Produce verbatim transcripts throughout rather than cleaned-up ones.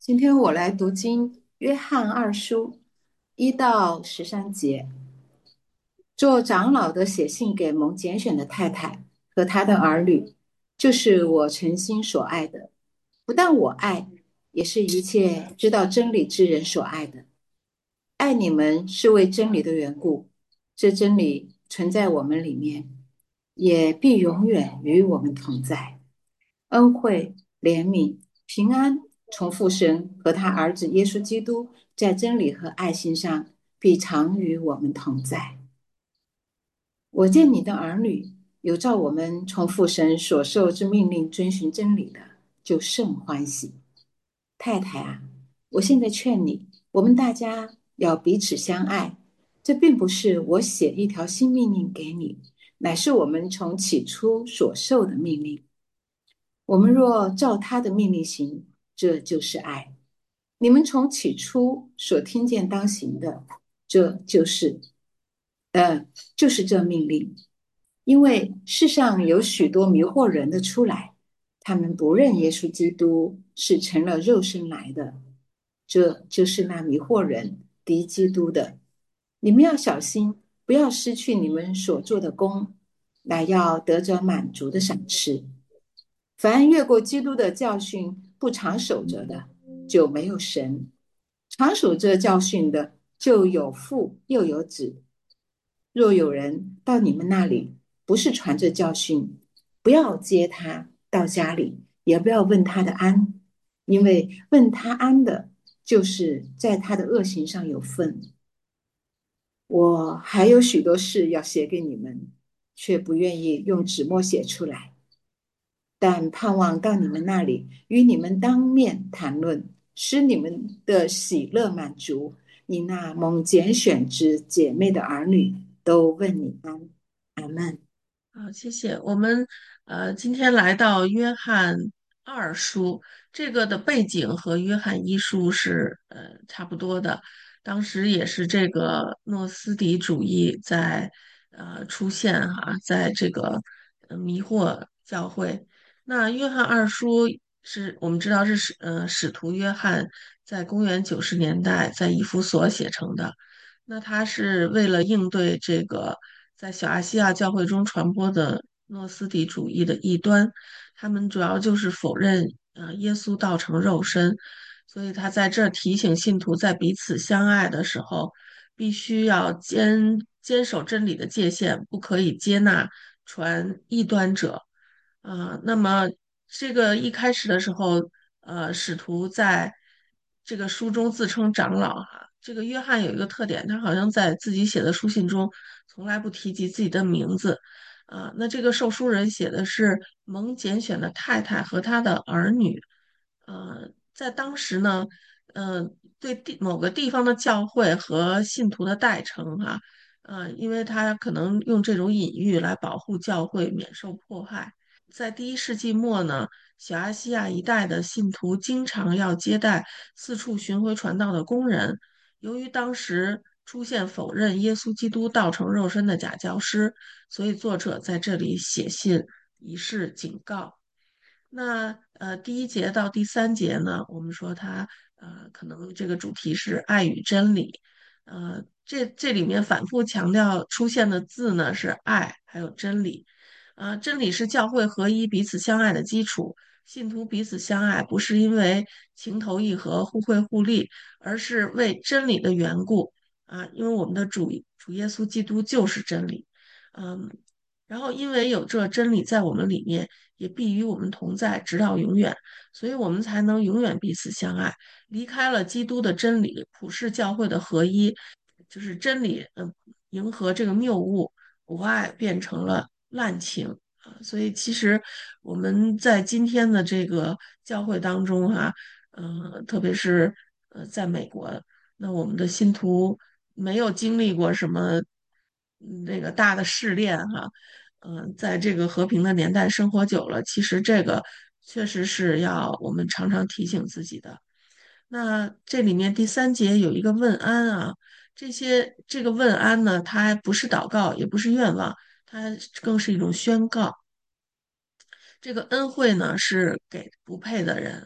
今天我来读经《约翰二书》一到十三节。做长老的写信给蒙拣选的太太和他的儿女，就是我诚心所爱的。不但我爱，也是一切知道真理之人所爱的。爱你们是为真理的缘故，这真理存在我们里面，也必永远与我们同在。恩惠、怜悯、平安，从父神和他儿子耶稣基督在真理和爱心上，必常与我们同在。我见你的儿女有照我们从父神所受之命令遵循真理的，就甚欢喜。太太啊，我现在劝你，我们大家要彼此相爱。这并不是我写一条新命令给你，乃是我们从起初所受的命令。我们若照他的命令行，这就是爱。你们从起初所听见当行的，这就是，呃，就是这命令。因为世上有许多迷惑人的出来，他们不认耶稣基督是成了肉身来的，这就是那迷惑人敌基督的。你们要小心，不要失去你们所做的功，乃要得着满足的赏赐。凡越过基督的教训不常守着的，就没有神；常守这教训的，就有父又有子。若有人到你们那里，不是传这教训，不要接他到家里，也不要问他的安，因为问他安的，就是在他的恶行上有份。我还有许多事要写给你们，却不愿意用纸墨写出来。但盼望到你们那里，与你们当面谈论，使你们的喜乐满足。你那蒙拣选之姐妹的儿女都问你安。阿门。 好，谢谢。我们呃今天来到约翰二书，这个的背景和约翰一书是呃差不多的，当时也是这个诺斯底主义在呃出现哈，在这个呃迷惑教会。那约翰二书是我们知道是使呃使徒约翰在公元九十年代在以弗所写成的。那他是为了应对这个在小亚细亚教会中传播的诺斯底主义的异端，他们主要就是否认呃耶稣道成肉身，所以他在这儿提醒信徒在彼此相爱的时候，必须要坚坚守真理的界限，不可以接纳传异端者。啊、那么这个一开始的时候，呃，使徒在这个书中自称长老哈。这个约翰有一个特点，他好像在自己写的书信中从来不提及自己的名字。啊、那这个受书人写的是蒙拣选的太太和他的儿女。呃，在当时呢，呃，对地某个地方的教会和信徒的代称哈。呃，因为他可能用这种隐喻来保护教会免受迫害。在第一世纪末呢，小亚细亚一带的信徒经常要接待四处巡回传道的工人。由于当时出现否认耶稣基督道成肉身的假教师，所以作者在这里写信以示警告。那呃，第一节到第三节呢，我们说它呃，可能这个主题是爱与真理。呃，这这里面反复强调出现的字呢是爱，还有真理。啊，真理是教会合一、彼此相爱的基础。信徒彼此相爱，不是因为情投意合、互惠互利，而是为真理的缘故。啊，因为我们的主主耶稣基督就是真理。嗯，然后因为有这真理在我们里面，也必与我们同在，直到永远，所以我们才能永远彼此相爱。离开了基督的真理，普世教会的合一，就是真理，嗯、迎合这个谬误，无爱变成了滥情啊。所以其实我们在今天的这个教会当中哈、呃，特别是呃，在美国，那我们的信徒没有经历过什么嗯那个大的试炼哈。嗯、在这个和平的年代生活久了，其实这个确实是要我们常常提醒自己的。那这里面第三节有一个问安啊，这些这个问安呢，它还不是祷告，也不是愿望，它更是一种宣告。这个恩惠呢，是给不配的人，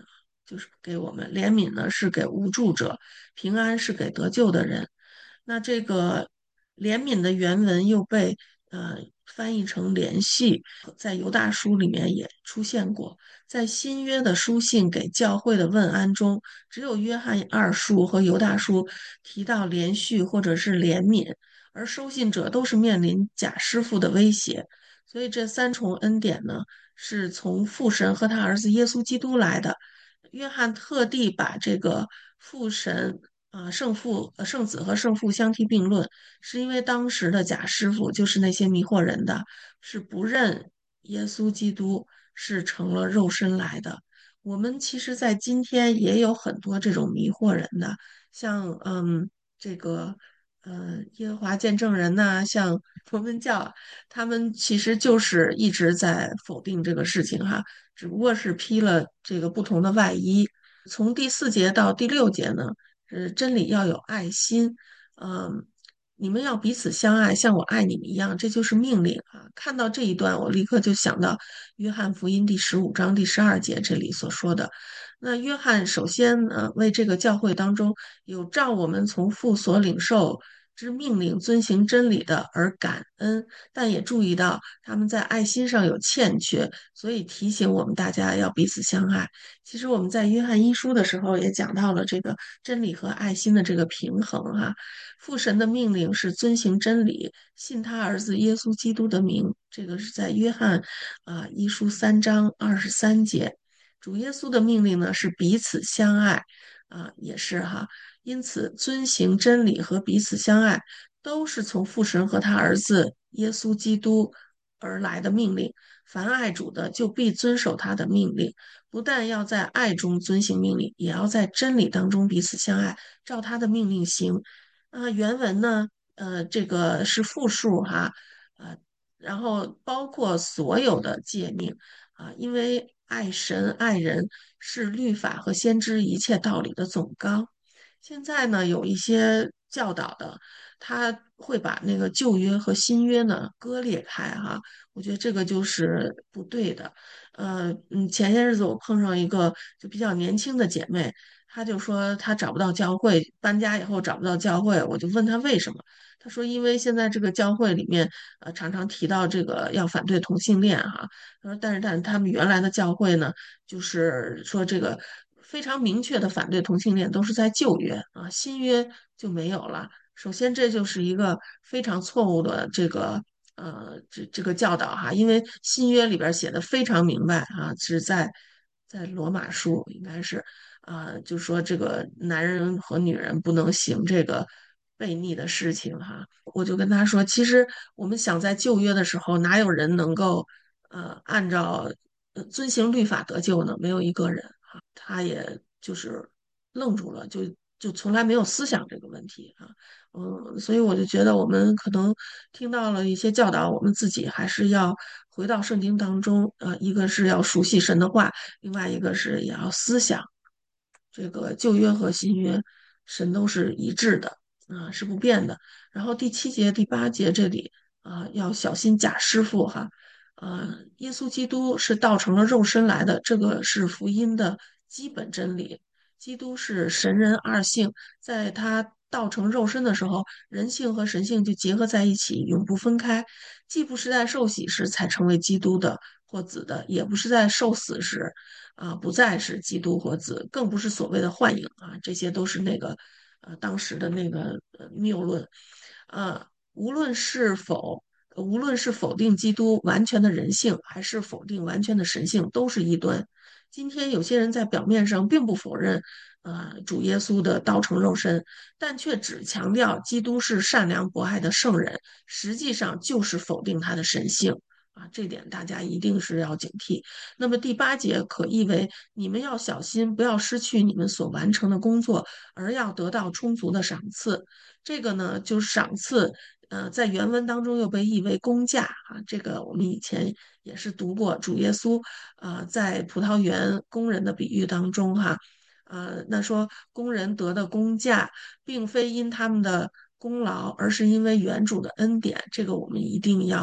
就是给我们；怜悯呢是给无助者；平安是给得救的人。那这个怜悯的原文又被呃翻译成怜恤，在犹大书里面也出现过。在新约的书信给教会的问安中，只有约翰二书和犹大书提到连续或者是怜悯，而收信者都是面临假师傅的威胁。所以这三重恩典呢，是从父神和他儿子耶稣基督来的。约翰特地把这个父神啊、圣父、呃圣子和圣父相提并论，是因为当时的假师傅就是那些迷惑人的，是不认耶稣基督是成了肉身来的。我们其实，在今天也有很多这种迷惑人的，像嗯，这个呃，耶和华见证人呐、像摩门教啊，他们其实就是一直在否定这个事情哈，只不过是披了这个不同的外衣。从第四节到第六节呢，呃，真理要有爱心，嗯、你们要彼此相爱，像我爱你们一样，这就是命令啊！看到这一段，我立刻就想到约翰福音第十五章第十二节这里所说的。那约翰首先呢，为这个教会当中有照我们从父所领受之命令遵行真理的而感恩，但也注意到他们在爱心上有欠缺，所以提醒我们大家要彼此相爱。其实我们在约翰一书的时候也讲到了这个真理和爱心的这个平衡哈。父神的命令是遵行真理，信他儿子耶稣基督的名，这个是在约翰啊、一书三章二十三节。主耶稣的命令呢是彼此相爱啊、也是哈。因此，遵行真理和彼此相爱都是从父神和他儿子耶稣基督而来的命令。凡爱主的，就必遵守他的命令。不但要在爱中遵行命令，也要在真理当中彼此相爱，照他的命令行。啊、原文呢，呃，这个是复数哈，呃，然后包括所有的诫命啊、因为爱神爱人是律法和先知一切道理的总纲。现在呢，有一些教导的，他会把那个旧约和新约呢割裂开哈，我觉得这个就是不对的。呃，嗯，前些日子我碰上一个就比较年轻的姐妹，她就说她找不到教会，搬家以后找不到教会，我就问她为什么，她说因为现在这个教会里面呃常常提到这个要反对同性恋哈，她说但是但是他们原来的教会呢，就是说这个非常明确的反对同性恋都是在旧约啊，新约就没有了。首先这就是一个非常错误的这个。呃，这这个教导哈，因为新约里边写的非常明白啊，是在在罗马书应该是啊，就说这个男人和女人不能行这个悖逆的事情哈。我就跟他说，其实我们想在旧约的时候，哪有人能够呃按照呃遵行律法得救呢？没有一个人啊，他也就是愣住了，就就从来没有思想这个问题啊。嗯，所以我就觉得我们可能听到了一些教导，我们自己还是要回到圣经当中，呃，一个是要熟悉神的话，另外一个是也要思想这个旧约和新约，神都是一致的，啊、是不变的。然后第七节、第八节这里啊、要小心假师傅哈，啊、耶稣基督是道成了肉身来的，这个是福音的基本真理。基督是神人二性，在他道成肉身的时候，人性和神性就结合在一起，永不分开。既不是在受洗时才成为基督的或子的，也不是在受死时啊、不再是基督或子，更不是所谓的幻影啊，这些都是那个呃当时的那个呃谬论。啊，无论是否无论是否定基督完全的人性，还是否定完全的神性，都是异端。今天有些人在表面上并不否认，呃，主耶稣的道成肉身，但却只强调基督是善良博爱的圣人，实际上就是否定他的神性。啊，这点大家一定是要警惕。那么第八节可译为：你们要小心，不要失去你们所完成的工作，而要得到充足的赏赐。这个呢，就是赏赐，呃，在原文当中又被译为工价啊。这个我们以前也是读过，主耶稣啊、呃在葡萄园工人的比喻当中哈，呃，那说工人得的工价，并非因他们的功劳，而是因为原主的恩典。这个我们一定要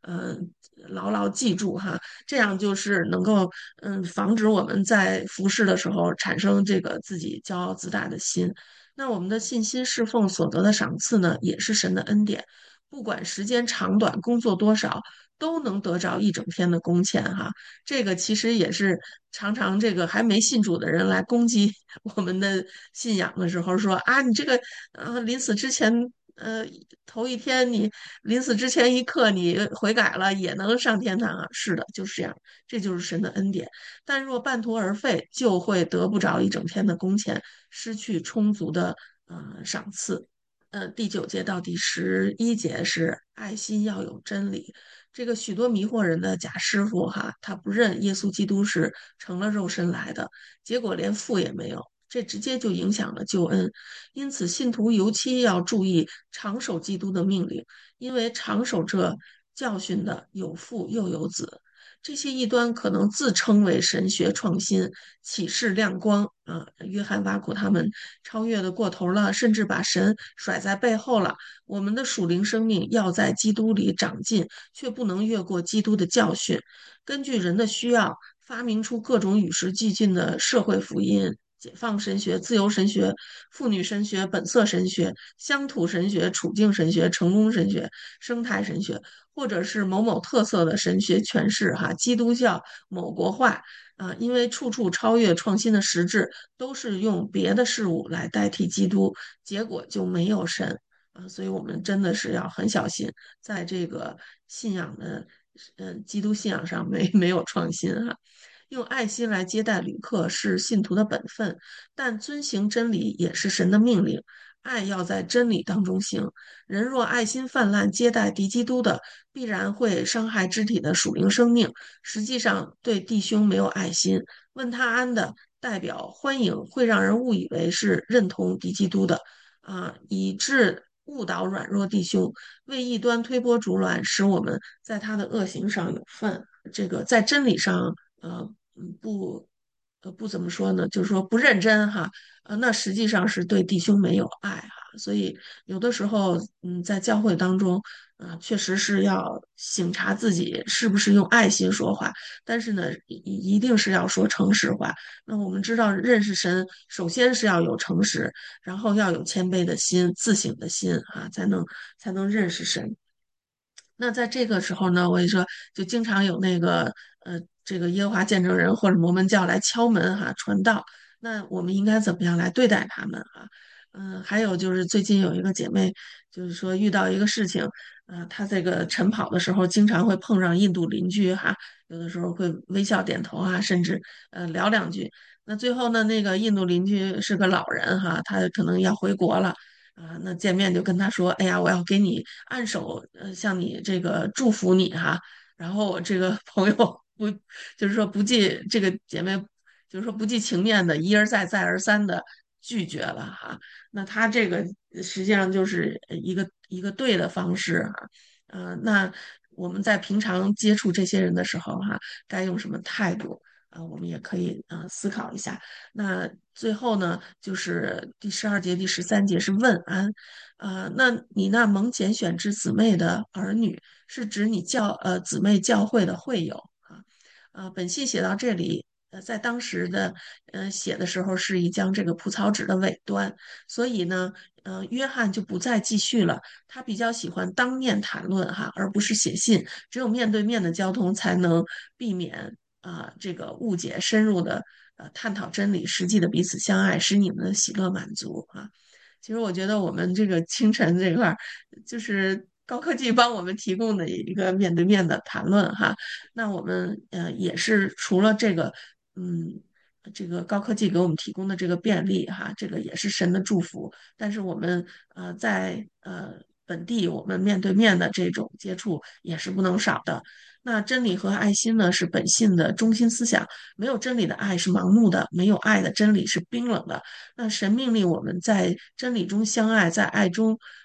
呃牢牢记住哈，这样就是能够嗯防止我们在服侍的时候产生这个自己骄傲自大的心。那我们的信心侍奉所得的赏赐呢，也是神的恩典，不管时间长短，工作多少，都能得着一整天的工钱哈。这个其实也是常常这个还没信主的人来攻击我们的信仰的时候说啊，你这个呃临死之前呃头一天你临死之前一刻你悔改了也能上天堂啊？是的，就是这样，这就是神的恩典。但若半途而废，就会得不着一整天的工钱，失去充足的呃赏赐。呃，第九节到第十一节是爱心要有真理。这个许多迷惑人的假师傅哈，他不认耶稣基督是成了肉身来的，结果连父也没有，这直接就影响了救恩。因此，信徒尤其要注意长守基督的命令，因为长守这教训的有父又有子。这些异端可能自称为神学创新、启示亮光啊，约翰挖苦他们超越的过头了，甚至把神甩在背后了。我们的属灵生命要在基督里长进，却不能越过基督的教训。根据人的需要，发明出各种与时俱进的社会福音。解放神学、自由神学、妇女神学、本色神学、乡土神学、处境神学、成功神学、生态神学，或者是某某特色的神学诠释，哈，基督教某国化啊，因为处处超越创新的实质，都是用别的事物来代替基督，结果就没有神啊，所以我们真的是要很小心，在这个信仰的，嗯，基督信仰上没没有创新哈。用爱心来接待旅客是信徒的本分，但遵行真理也是神的命令。爱要在真理当中行。人若爱心泛滥，接待敌基督的，必然会伤害肢体的属灵生命。实际上，对弟兄没有爱心，问他安的代表欢迎，会让人误以为是认同敌基督的，啊，以致误导软弱弟兄，为异端推波助澜，使我们在他的恶行上有份。这个在真理上，呃，嗯不，呃，不怎么说呢，就是说不认真哈，呃，那实际上是对弟兄没有爱哈，所以有的时候，嗯，在教会当中，啊、确实是要省察自己是不是用爱心说话，但是呢，一一定是要说诚实话。那我们知道，认识神，首先是要有诚实，然后要有谦卑的心、自省的心啊，才能才能认识神。那在这个时候呢，我跟你说，就经常有那个呃，这个耶和华见证人或者摩门教来敲门哈，传道。那我们应该怎么样来对待他们啊？嗯，还有就是最近有一个姐妹，就是说遇到一个事情，呃，她这个晨跑的时候经常会碰上印度邻居哈，有的时候会微笑点头啊，甚至呃聊两句。那最后呢，那个印度邻居是个老人哈，他可能要回国了。啊，那见面就跟他说：“哎呀，我要给你按手，呃，向你这个祝福你哈。”然后我这个朋友不，就是说不计这个姐妹，就是说不计情面的一而再再而三的拒绝了哈。那他这个实际上就是一个一个对的方式哈。呃，那我们在平常接触这些人的时候哈，该用什么态度？啊，我们也可以呃思考一下。那最后呢，就是第十二节、第十三节是问安，呃，那你那蒙拣选之姊妹的儿女，是指你教呃姊妹教会的会友啊，呃，本信写到这里。呃，在当时的呃写的时候是已将这个蒲草纸的尾端，所以呢，呃，约翰就不再继续了。他比较喜欢当面谈论哈，而不是写信。只有面对面的交通才能避免啊、这个误解，深入的呃探讨真理，实际的彼此相爱，使你们的喜乐满足啊。其实我觉得我们这个清晨这块儿，就是高科技帮我们提供的一个面对面的谈论哈。那我们呃也是除了这个嗯。这个高科技给我们提供的这个便利哈，这个也是神的祝福。但是我们呃在呃本地，我们面对面的这种接触也是不能少的。那真理和爱心呢，是本性的中心思想。没有真理的爱是盲目的，没有爱的真理是冰冷的。那神命令我们在真理中相爱，在爱中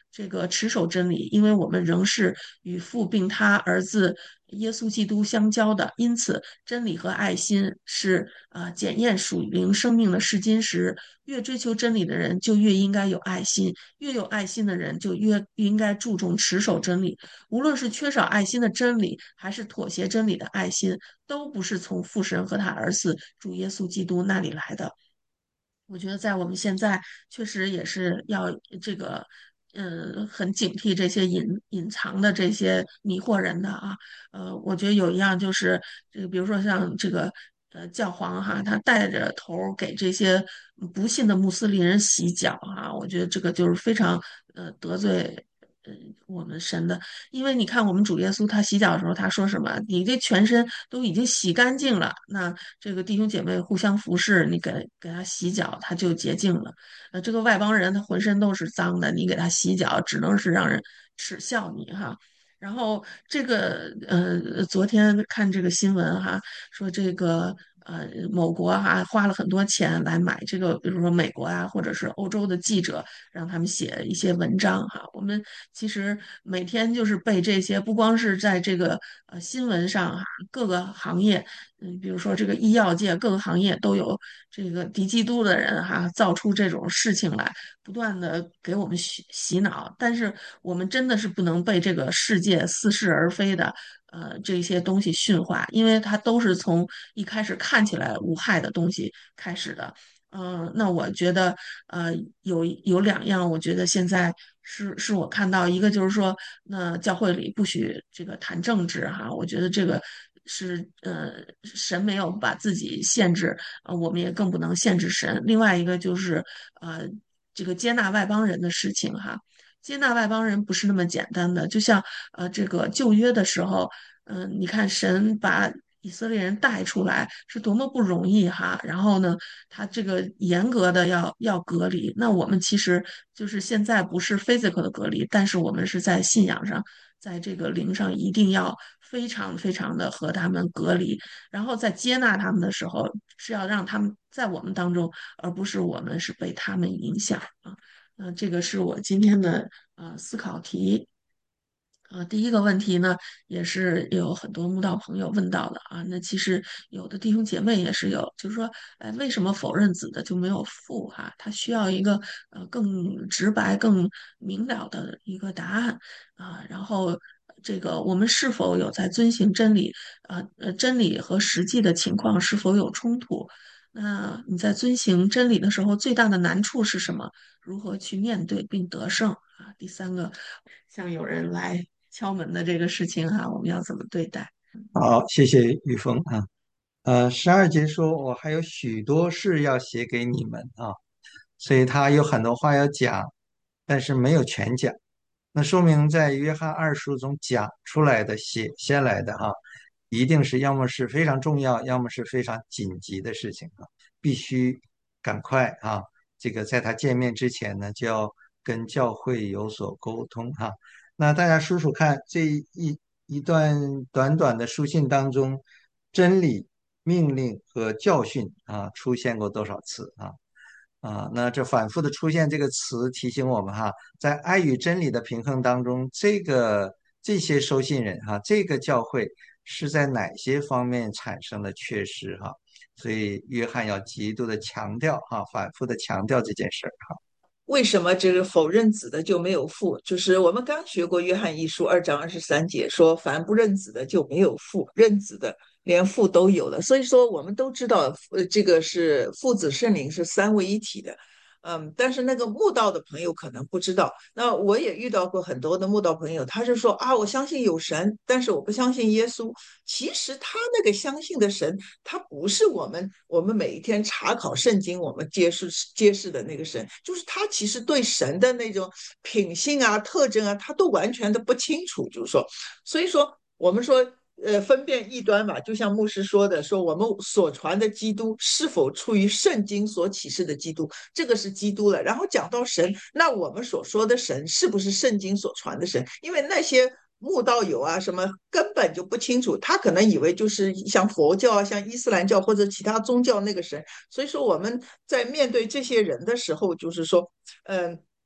这个持守真理，因为我们仍是与父并他儿子耶稣基督相交的，因此真理和爱心是啊、呃检验属灵生命的试金石。越追求真理的人，就越应该有爱心；越有爱心的人，就越应该注重持守真理。无论是缺少爱心的真理，还是妥协真理的爱心，都不是从父神和他儿子主耶稣基督那里来的。我觉得在我们现在确实也是要这个，嗯，很警惕这些隐隐藏的这些迷惑人的啊。呃，我觉得有一样就是这个，比如说像这个呃教皇哈，他带着头儿给这些不信的穆斯林人洗脚啊，我觉得这个就是非常呃得罪。呃，我们神的，因为你看，我们主耶稣他洗脚的时候，他说什么？你这全身都已经洗干净了，那这个弟兄姐妹互相服侍，你给给他洗脚，他就洁净了。呃，这个外邦人他浑身都是脏的，你给他洗脚，只能是让人耻笑你哈。然后这个呃，昨天看这个新闻哈，说这个呃某国哈花了很多钱来买这个，比如说美国啊，或者是欧洲的记者，让他们写一些文章哈。我们其实每天就是被这些，不光是在这个呃新闻上哈，各个行业，嗯，比如说这个医药界各个行业都有这个敌基督的人哈，造出这种事情来，不断的给我们洗洗脑。但是我们真的是不能被这个世界似是而非的呃这些东西驯化，因为它都是从一开始看起来无害的东西开始的。嗯、呃那我觉得，呃，有有两样，我觉得现在是是我看到一个，就是说，那教会里不许这个谈政治哈，我觉得这个是呃，神没有把自己限制，呃，我们也更不能限制神。另外一个就是呃，这个接纳外邦人的事情哈，接纳外邦人不是那么简单的，就像呃，这个旧约的时候。嗯，你看神把以色列人带出来是多么不容易哈，然后呢，他这个严格的要要隔离，那我们其实就是现在不是 physical 的隔离，但是我们是在信仰上，在这个灵上一定要非常非常的和他们隔离，然后在接纳他们的时候是要让他们在我们当中，而不是我们是被他们影响啊。那这个是我今天的呃思考题。呃，第一个问题呢，也是有很多慕道朋友问到的啊。那其实有的弟兄姐妹也是有，就是说，哎，为什么否认子的就没有父哈？他需要一个呃更直白、更明了的一个答案啊。然后这个我们是否有在遵行真理啊？呃，真理和实际的情况是否有冲突？那你在遵行真理的时候，最大的难处是什么？如何去面对并得胜啊？第三个，像有人来敲门的这个事情哈，我们要怎么对待？ 好，谢谢玉峰啊。呃，十二节说，我还有许多事要写给你们啊，所以他有很多话要讲，但是没有全讲。那说明在约翰二书中讲出来的、写下来的啊，一定是要么是非常重要，要么是非常紧急的事情啊，必须赶快啊，这个在他见面之前呢，就要跟教会有所沟通哈。那大家数数看，这一一段短短的书信当中，真理、命令和教训啊，出现过多少次啊？啊，那这反复的出现这个词，提醒我们哈，在爱与真理的平衡当中，这个这些收信人哈，这个教会是在哪些方面产生了缺失哈？所以约翰要极度的强调哈，反复的强调这件事儿哈。 为什么这个否认子的就没有父？就是我们刚学过约翰一书二章二十三节说，凡不认子的就没有父，认子的连父都有了。所以说，我们都知道，呃，这个是父子圣灵是三位一体的。嗯，但是那个慕道的朋友可能不知道。那我也遇到过很多的慕道朋友，他是说啊，我相信有神，但是我不相信耶稣。其实他那个相信的神，他不是我们我们每一天查考圣经我们揭示揭示的那个神，就是他其实对神的那种品性啊、特征啊，他都完全的不清楚。就是说，所以说我们说。呃，分辨异端嘛，就像牧师说的，说我们所传的基督是否出于圣经所启示的基督，这个是基督了。然后讲到神，那我们所说的神是不是圣经所传的神？因为那些慕道友啊，什么根本就不清楚，他可能以为就是像佛教啊、像伊斯兰教或者其他宗教那个神。所以说我们在面对这些人的时候，就是说，嗯、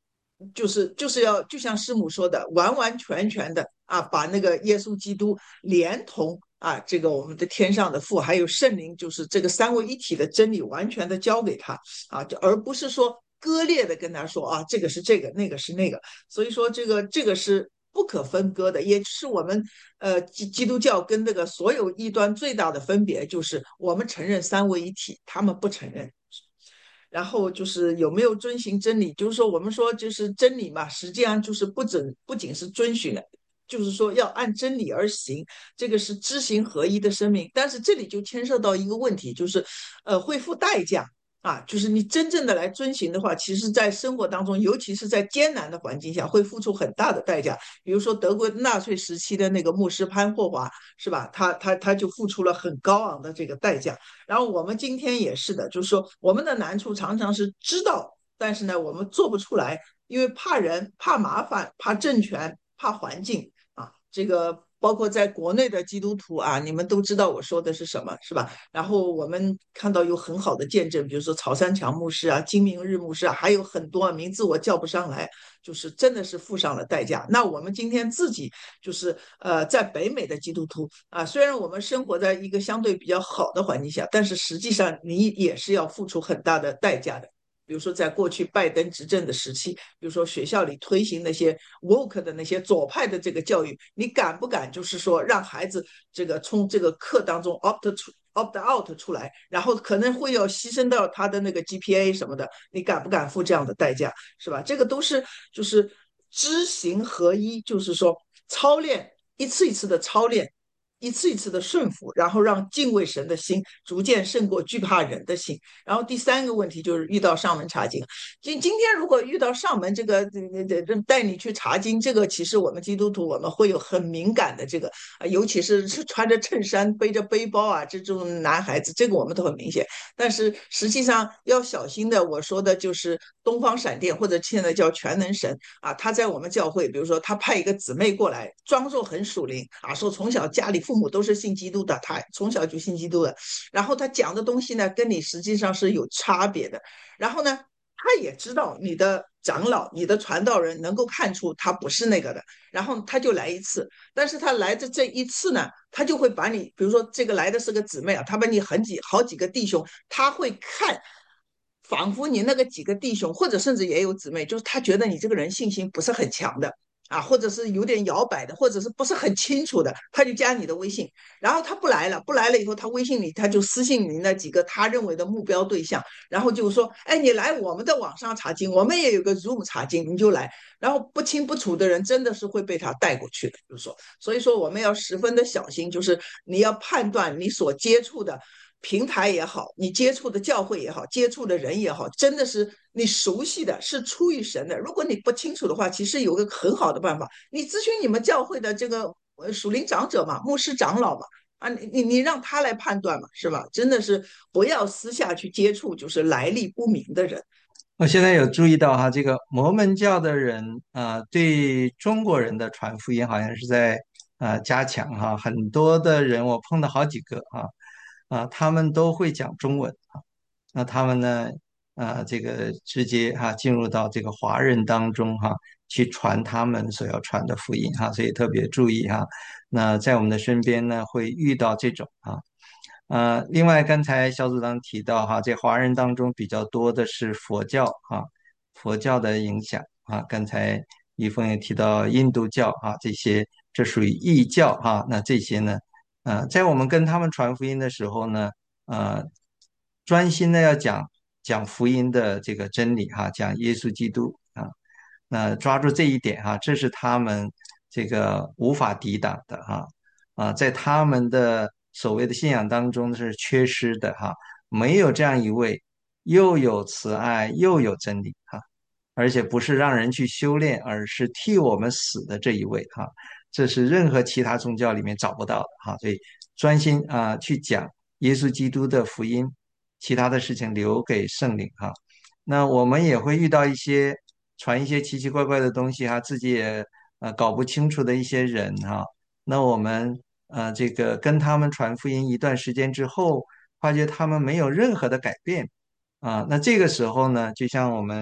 就是就是要就像师母说的，完完全全的啊，把那个耶稣基督连同啊这个我们的天上的父还有圣灵，就是这个三位一体的真理，完全的交给他啊，而不是说割裂的跟他说啊，这个是这个，那个是那个。所以说这个这个是不可分割的，也是我们呃基基督教跟这个所有异端最大的分别，就是我们承认三位一体，他们不承认。然后就是有没有遵循真理，就是说我们说就是真理嘛，实际上就是不仅不仅是遵循的，就是说要按真理而行，这个是知行合一的生命。但是这里就牵涉到一个问题，就是呃会付代价。啊，就是你真正的来遵循的话，其实，在生活当中，尤其是在艰难的环境下，会付出很大的代价。比如说，德国纳粹时期的那个牧师潘霍华，是吧？他他他就付出了很高昂的这个代价。然后我们今天也是的，就是说我们的难处常常是知道，但是呢，我们做不出来，因为怕人、怕麻烦、怕政权、怕环境啊。这个包括在国内的基督徒啊，你们都知道我说的是什么，是吧？然后我们看到有很好的见证，比如说曹三强牧师啊、金明日牧师啊，还有很多名字我叫不上来，就是真的是付上了代价。那我们今天自己就是呃，在北美的基督徒啊，虽然我们生活在一个相对比较好的环境下，但是实际上你也是要付出很大的代价的。比如说，在过去拜登执政的时期，比如说学校里推行那些 woke 的那些左派的这个教育，你敢不敢就是说让孩子这个从这个课当中 opt 出 opt out 出来，然后可能会要牺牲到他的那个 G P A 什么的，你敢不敢付这样的代价，是吧？这个都是就是知行合一，就是说操练一次一次的操练，一次一次的顺服，然后让敬畏神的心逐渐胜过惧怕人的心。然后第三个问题就是遇到上门查经。今今天如果遇到上门这个这这带你去查经，这个其实我们基督徒我们会有很敏感的这个，尤其是穿着衬衫背着背包啊这种男孩子，这个我们都很明显。但是实际上要小心的，我说的就是东方闪电或者现在叫全能神啊，他在我们教会，比如说他派一个姊妹过来，装作很属灵啊，说从小家里父母都是信基督的，他从小就信基督的，然后他讲的东西呢，跟你实际上是有差别的。然后呢，他也知道你的长老、你的传道人能够看出他不是那个的，然后他就来一次。但是他来的这一次呢，他就会把你，比如说这个来的是个姊妹啊，他把你很几好几个弟兄，他会看。仿佛你那个几个弟兄，或者甚至也有姊妹，就是他觉得你这个人信心不是很强的啊，或者是有点摇摆的，或者是不是很清楚的，他就加你的微信，然后他不来了，不来了以后，他微信里他就私信你那几个他认为的目标对象，然后就说，哎，你来我们的网上查经，我们也有个 Zoom 查经，你就来。然后不清不楚的人真的是会被他带过去的，就是说，所以说我们要十分的小心，就是你要判断你所接触的平台也好，你接触的教会也好，接触的人也好，真的是你熟悉的，是出于神的。如果你不清楚的话，其实有个很好的办法，你咨询你们教会的这个属灵长者嘛，牧师长老嘛，啊，你你你让他来判断嘛，是吧？真的是不要私下去接触，就是来历不明的人。 我现在有注意到哈，这个摩门教的人啊、呃对中国人的传福音好像是在啊、呃加强哈，很多的人我碰到好几个啊啊、他们都会讲中文啊，那他们呢啊、这个直接哈、进入到这个华人当中哈、去传他们所要传的福音哈，所以特别注意哈。那在我们的身边呢，会遇到这种啊。呃，另外刚才小组长提到哈，在华人当中比较多的是佛教啊，佛教的影响啊。刚才一峰也提到印度教啊，这些这属于异教啊。那这些呢，呃，在我们跟他们传福音的时候呢，呃，专心的要讲讲福音的这个真理哈，讲耶稣基督啊。那抓住这一点哈，这是他们这个无法抵挡的哈。啊，在他们的所谓的信仰当中是缺失的哈，没有这样一位又有慈爱又有真理哈，而且不是让人去修炼，而是替我们死的这一位哈，这是任何其他宗教里面找不到的哈，所以专心啊去讲耶稣基督的福音，其他的事情留给圣灵哈。那我们也会遇到一些传一些奇奇怪怪的东西哈，自己也呃搞不清楚的一些人哈。那我们呃这个跟他们传福音一段时间之后，发觉他们没有任何的改变啊。那这个时候呢，就像我们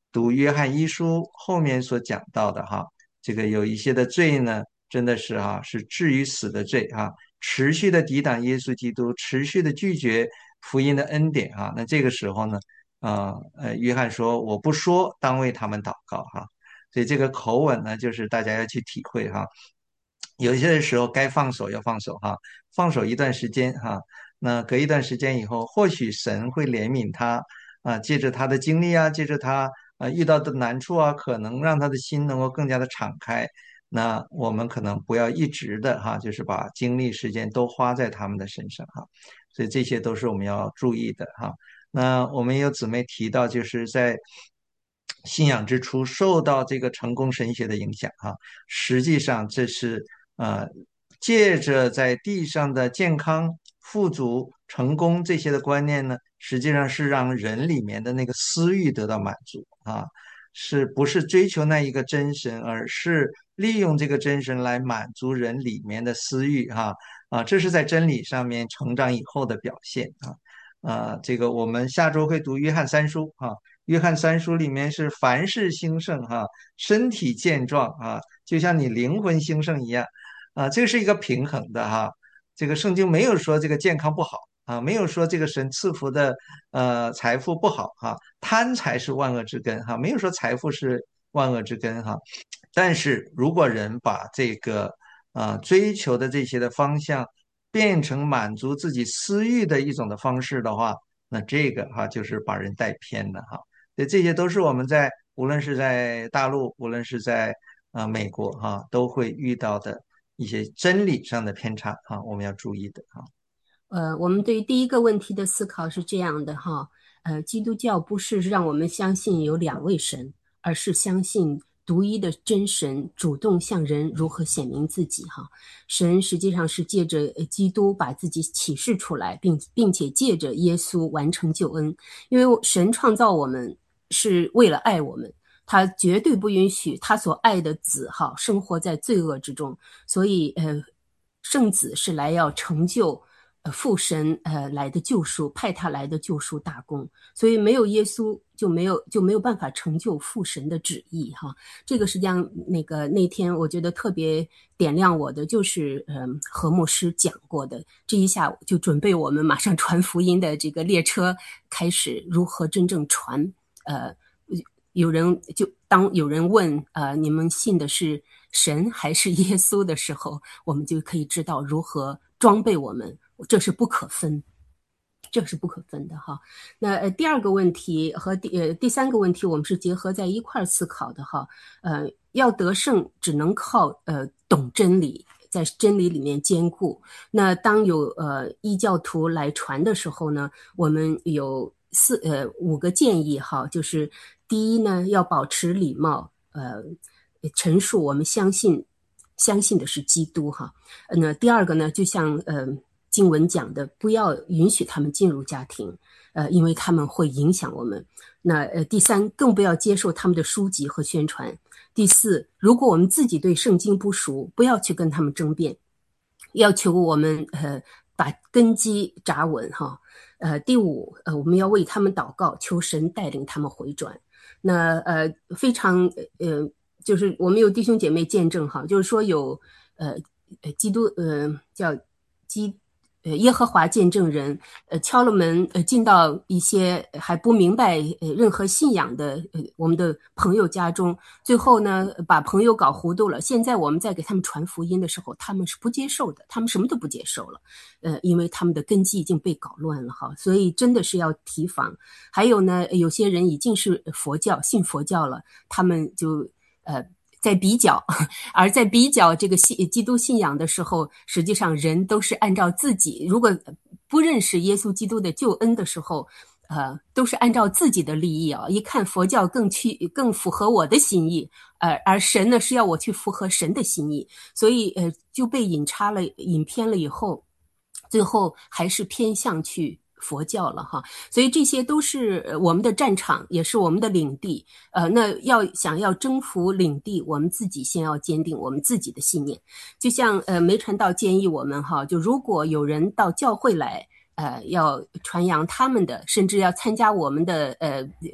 读约翰一书后面所讲到的哈，这个有一些的罪呢，真的是哈是至于死的罪哈，持续的抵挡耶稣基督，持续的拒绝福音的恩典哈，那这个时候呢，啊呃，约翰说我不说，当为他们祷告哈，所以这个口吻呢，就是大家要去体会哈。有些的时候该放手要放手哈，放手一段时间哈，那隔一段时间以后，或许神会怜悯他啊，借着他的经历啊，借着他啊遇到的难处啊，可能让他的心能够更加的敞开。那我们可能不要一直的哈，就是把精力时间都花在他们的身上哈，所以这些都是我们要注意的哈。那我们有姊妹提到，就是在信仰之初受到这个成功神学的影响哈，实际上这是呃借着在地上的健康、富足、成功这些的观念呢，实际上是让人里面的那个私欲得到满足啊，是不是追求那一个真神，而是利用这个真神来满足人里面的私欲哈啊，这是在真理上面成长以后的表现啊。啊，这个我们下周会读约翰三书啊，约翰三书里面是凡事兴盛哈、身体健壮啊，就像你灵魂兴盛一样啊，这是一个平衡的哈。这个圣经没有说这个健康不好啊，没有说这个神赐福的呃财富不好哈，贪财是万恶之根哈，没有说财富是万恶之根哈。但是如果人把这个啊、呃追求的这些的方向变成满足自己私欲的一种的方式的话，那这个哈就是把人带偏了哈。所以这些都是我们在无论是在大陆，无论是在啊、呃美国哈，都会遇到的一些真理上的偏差哈，我们要注意的哈。 呃，我们对于第一个问题的思考是这样的哈，呃，基督教不是让我们相信有两位神，而是相信独一的真神主动向人如何显明自己哈。神实际上是借着基督把自己启示出来，并并且借着耶稣完成救恩。因为神创造我们是为了爱我们，他绝对不允许他所爱的子哈生活在罪恶之中，所以呃，圣子是来要成就呃父神呃来的救赎，派他来的救赎大功，所以没有耶稣就没有就没有办法成就父神的旨意哈。这个实际上那个那天我觉得特别点亮我的就是嗯、呃、何牧师讲过的，这一下就准备我们马上传福音的这个列车开始如何真正传。呃有人就当有人问呃你们信的是神还是耶稣的时候，我们就可以知道如何装备我们，这是不可分，这是不可分的哈。那呃第二个问题和第呃第三个问题，我们是结合在一块思考的哈。呃，要得胜只能靠呃懂真理，在真理里面坚固。那当有呃异教徒来传的时候呢，我们有四呃五个建议哈，就是第一呢，要保持礼貌，呃，陈述我们相信相信的是基督哈。那第二个呢，就像呃经文讲的，不要允许他们进入家庭，呃，因为他们会影响我们。那呃第三，更不要接受他们的书籍和宣传。第四，如果我们自己对圣经不熟，不要去跟他们争辩，要求我们呃把根基扎稳哈。呃，第五，呃，我们要为他们祷告，求神带领他们回转。那呃，非常呃，就是我们有弟兄姐妹见证哈，就是说有呃呃基督呃叫基呃耶和华见证人呃敲了门呃进到一些还不明白呃任何信仰的呃我们的朋友家中，最后呢把朋友搞糊涂了。现在我们在给他们传福音的时候，他们是不接受的，他们什么都不接受了，呃，因为他们的根基已经被搞乱了哈，所以真的是要提防。还有呢，有些人已经是佛教信佛教了，他们就呃。在比较，而在比较这个信基督信仰的时候，实际上人都是按照自己，如果不认识耶稣基督的救恩的时候，呃，都是按照自己的利益啊。一看佛教更去更符合我的心意，呃，而神呢是要我去符合神的心意，所以呃就被引插了、引偏了以后，最后还是偏向去佛教了哈。所以这些都是我们的战场，也是我们的领地。呃，那要想要征服领地，我们自己先要坚定我们自己的信念。就像呃梅传道建议我们哈，就如果有人到教会来，呃，要传扬他们的，甚至要参加我们的呃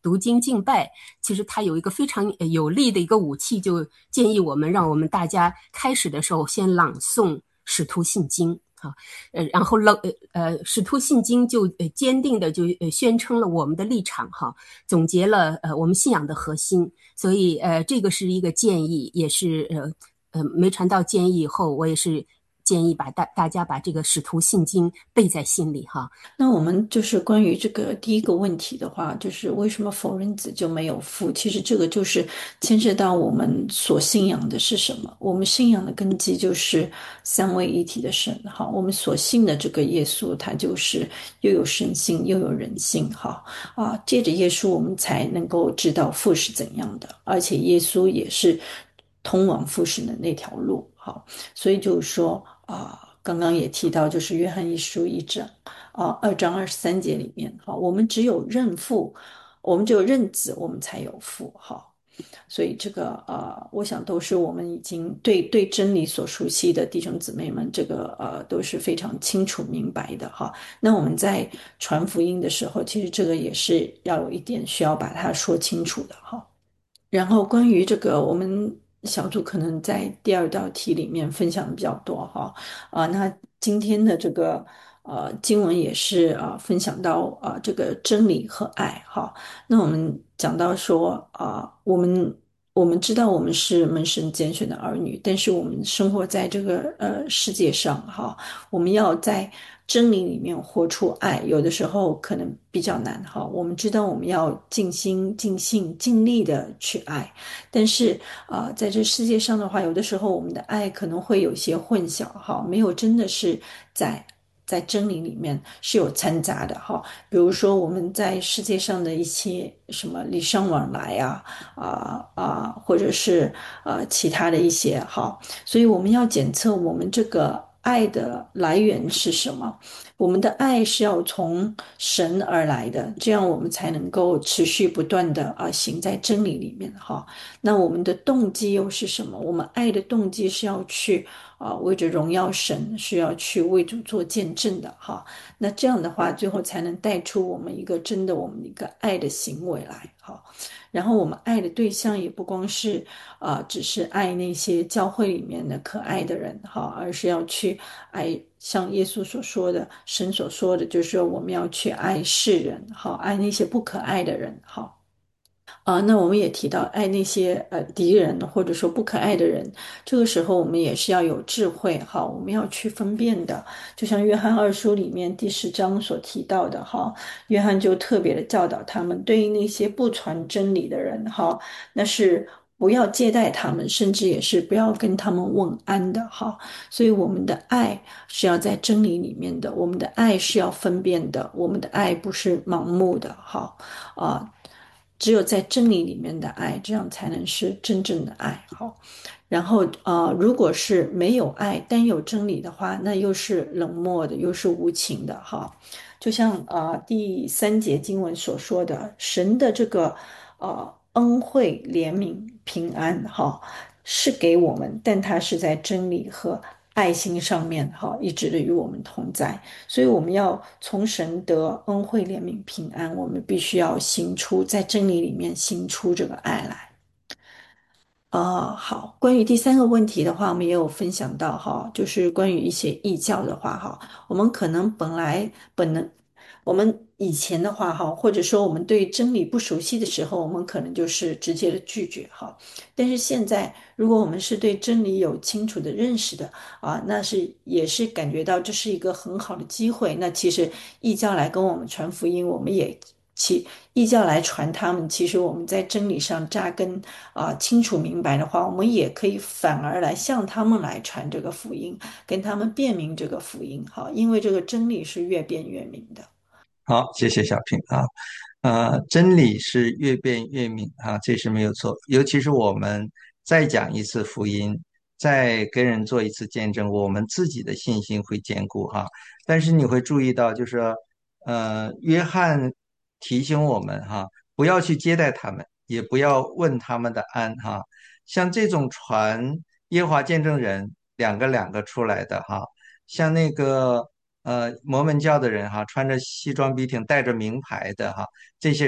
读经敬拜，其实它有一个非常有力的一个武器，就建议我们让我们大家开始的时候先朗诵使徒信经。啊，呃，然后了，呃，呃，使徒信经就呃坚定的就呃宣称了我们的立场哈，总结了呃我们信仰的核心，所以呃这个是一个建议，也是呃呃没传道建议以后，我也是建议把大大家把这个使徒信经背在心里哈。 那我们就是关于这个第一个问题的话，就是为什么否认子就没有父？其实这个就是牵涉到我们所信仰的是什么。我们信仰的根基就是三位一体的神哈。我们所信的这个耶稣，他就是又有神性又有人性哈啊。借着耶稣，我们才能够知道父是怎样的，而且耶稣也是通往父神的那条路哈。所以就是说啊。刚刚也提到，就是约翰一书一章啊，二章二十三节里面，哈，我们只有认父，我们只有认子，我们才有父，哈。所以这个呃，我想都是我们已经对对真理所熟悉的弟兄姊妹们，这个呃都是非常清楚明白的哈。那我们在传福音的时候，其实这个也是要有一点需要把它说清楚的哈。然后关于这个，我们小组可能在第二道题里面分享的比较多哈啊，那今天的这个呃经文也是啊、呃、分享到啊、呃、这个真理和爱哈。那我们讲到说啊、呃，我们我们知道我们是门神拣选的儿女，但是我们生活在这个呃世界上哈，我们要在真理里面活出爱，有的时候可能比较难哈。我们知道我们要尽心、尽性、尽力的去爱，但是啊、呃，在这世界上的话，有的时候我们的爱可能会有些混淆哈，没有真的是在。在真理里面是有掺杂的哈，比如说我们在世界上的一些什么礼尚往来啊啊啊，或者是呃其他的一些哈，所以我们要检测我们这个爱的来源是什么。我们的爱是要从神而来的，这样我们才能够持续不断的啊行在真理里面哈。那我们的动机又是什么？我们爱的动机是要去啊为着荣耀神，是要去为主做见证的哈。那这样的话，最后才能带出我们一个真的我们一个爱的行为来哈。然后我们爱的对象也不光是啊、呃，只是爱那些教会里面的可爱的人哈，而是要去爱像耶稣所说的，神所说的，就是说我们要去爱世人哈，爱那些不可爱的人哈。啊，那我们也提到爱那些呃敌人或者说不可爱的人，这个时候我们也是要有智慧哈，我们要去分辨的。就像约翰二书里面第十章所提到的哈，约翰就特别的教导他们，对于那些不传真理的人哈，那是不要接待他们，甚至也是不要跟他们问安的哈。所以我们的爱是要在真理里面的，我们的爱是要分辨的，我们的爱不是盲目的哈啊。只有在真理里面的爱，这样才能是真正的爱。好，然后呃，如果是没有爱，单有真理的话，那又是冷漠的，又是无情的。哈，就像啊、呃、第三节经文所说的，神的这个呃恩惠、怜悯、平安，哈，是给我们，但它是在真理和爱心上面，哈，一直的与我们同在。所以我们要从神得恩惠、怜悯、平安，我们必须要行出在真理里面行出这个爱来。呃，好，关于第三个问题的话，我们也有分享到哈，就是关于一些异教的话哈，我们可能本来本能，我们以前的话哈，或者说我们对真理不熟悉的时候，我们可能就是直接的拒绝哈。但是现在，如果我们是对真理有清楚的认识的啊，那是也是感觉到这是一个很好的机会。那其实异教来跟我们传福音，我们也其异教来传他们，其实我们在真理上扎根啊，清楚明白的话，我们也可以反而来向他们来传这个福音，跟他们辨明这个福音哈，因为这个真理是越辩越明的。 好，谢谢小平啊。呃，真理是越辩越明啊，这是没有错。尤其是我们再讲一次福音，再跟人做一次见证，我们自己的信心会坚固哈。但是你会注意到，就是说呃，约翰提醒我们哈，不要去接待他们，也不要问他们的安哈。像这种传耶和华见证人两个两个出来的哈，像那个呃摩门教的人哈，穿着西装笔挺、带着名牌的哈，这些人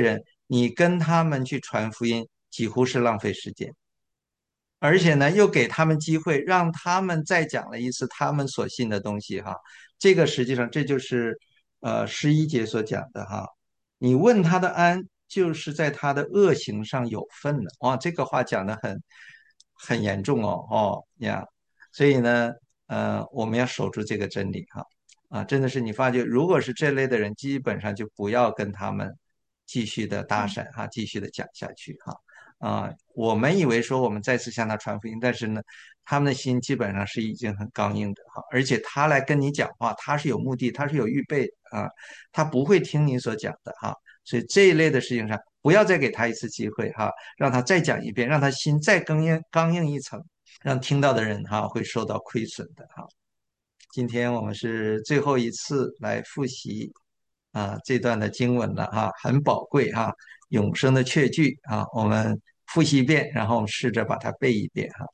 你跟他们去传福音几乎是浪费时间。而且呢，又给他们机会，让他们再讲了一次他们所信的东西哈。这个实际上这就是呃十一节所讲的哈。你问他的安，就是在他的恶行上有份的。哇，这个话讲的很很严重哦哦呀。所以呢，呃，我们要守住这个真理哈。啊，真的是你发觉，如果是这类的人，基本上就不要跟他们继续的搭讪哈，继续的讲下去哈。啊，我们以为说我们再次向他传福音，但是呢，他们的心基本上是已经很刚硬的哈，而且他来跟你讲话，他是有目的，他是有预备的啊，他不会听你所讲的哈，所以这一类的事情上，不要再给他一次机会哈，让他再讲一遍，让他心再刚硬刚硬一层，让听到的人哈会受到亏损的哈。今天我们是最后一次来复习啊这段的经文了哈，很宝贵哈，永生的确据啊，我们复习一遍，然后我们试着把它背一遍哈。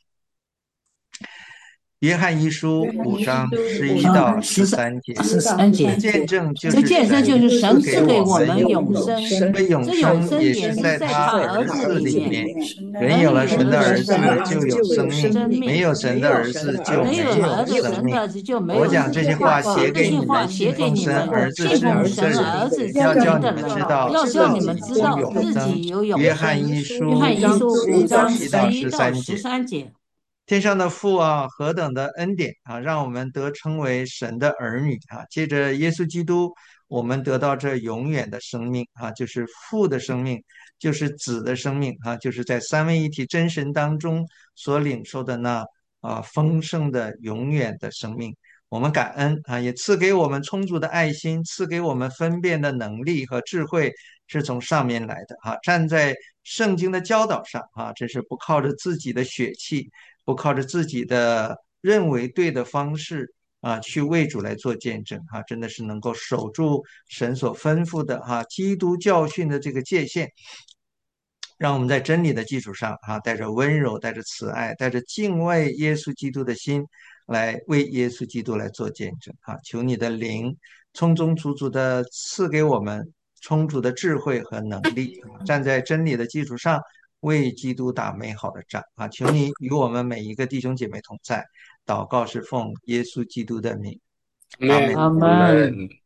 约翰一书五章十一到十三节， 十三节， 见证就这是见证就是神赐给我们永永生， 这永这永生也生也是是在他在他儿儿子子里面。 里面。人人有了有了神的儿子神的儿就子有生生命，没命， 有神的儿子就没有没有儿子生命。 神的儿子就没有我讲这些话写这些给你们话写给信奉神你们儿子信奉之名的神儿子人， 之要叫你名的人， 们知道要自叫你们己已知道自有生。 己有永约翰生。 一书约翰一书五五章十十到十一到十三节。 三节。 天上的父啊，何等的恩典啊，让我们得称为神的儿女啊！借着耶稣基督，我们得到这永远的生命啊，就是父的生命，就是子的生命啊，就是在三位一体真神当中所领受的那啊丰盛的永远的生命。我们感恩啊，也赐给我们充足的爱心，赐给我们分辨的能力和智慧，是从上面来的啊！站在圣经的教导上啊，这是不靠着自己的血气。不靠着自己的认为对的方式啊，去为主来做见证哈、啊，真的是能够守住神所吩咐的哈、啊、基督教训的这个界限，让我们在真理的基础上啊，带着温柔，带着慈爱，带着敬畏耶稣基督的心，来为耶稣基督来做见证啊！求你的灵充充足足的赐给我们充足的智慧和能力，站在真理的基础上。为基督打美好的仗啊！求你与我们每一个弟兄姐妹同在，祷告是奉耶稣基督的名，阿门。 阿门。